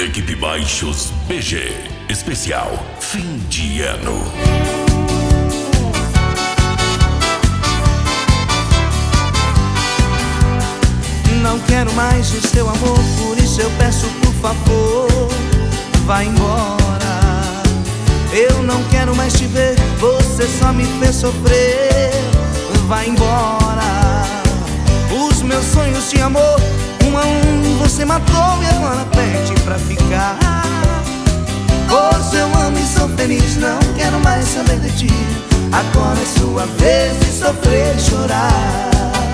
Equipe Baixos BG. Especial fim de ano. Não quero mais o seu amor, por isso eu peço, por favor, vá embora. Eu não quero mais te ver, você só me fez sofrer. Vá embora. Os meus sonhos de amor, um a um você matou e agora pede pra ficar. Hoje eu amo e sou feliz, não quero mais saber de ti. Agora é sua vez de sofrer e chorar.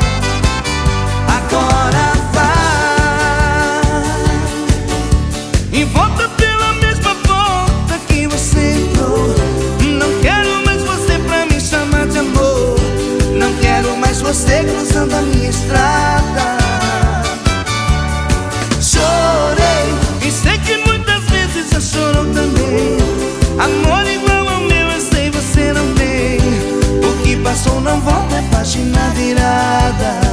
Agora vai e volta pela mesma porta que você entrou. Não quero mais você pra me chamar de amor. Não quero mais você cruzando a minha estrada. Chorei e sei que muitas vezes já chorou também. Amor igual ao meu eu sei você não tem. O que passou não volta, é página virada.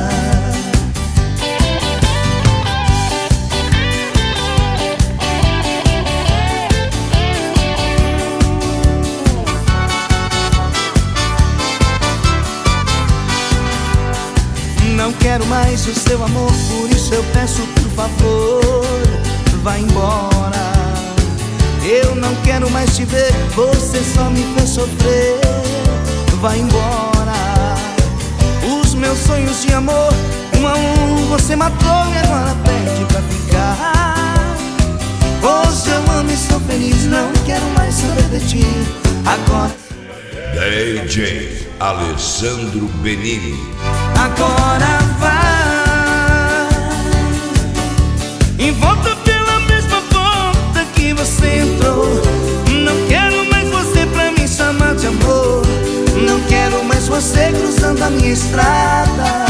Não quero mais o seu amor, por isso eu peço, por favor, vá embora. Eu não quero mais te ver, você só me fez sofrer. Vá embora. Os meus sonhos de amor, um a um você matou e agora pede pra ficar. Hoje eu amo e sou feliz, não quero mais saber de ti. Agora DJ Alessandro Benini. Agora vai e volta pela mesma porta que você entrou. Não quero mais você pra me chamar de amor. Não quero mais você cruzando a minha estrada.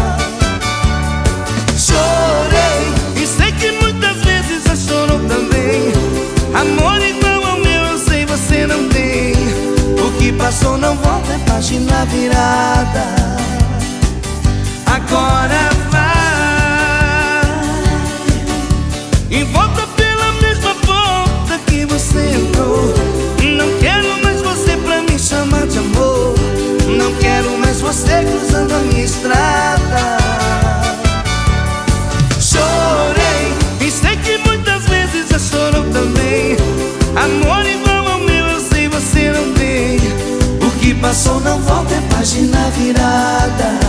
Chorei e sei que muitas vezes já chorou também. Amor igual ao meu eu sei você não tem. O que passou não volta, é página virada. Agora vai e volta pela mesma porta que você entrou. Não quero mais você pra me chamar de amor. Não quero mais você cruzando a minha estrada. Chorei e sei que muitas vezes já chorou também. Amor igual ao meu eu sei você não tem. O que passou não volta, é página virada.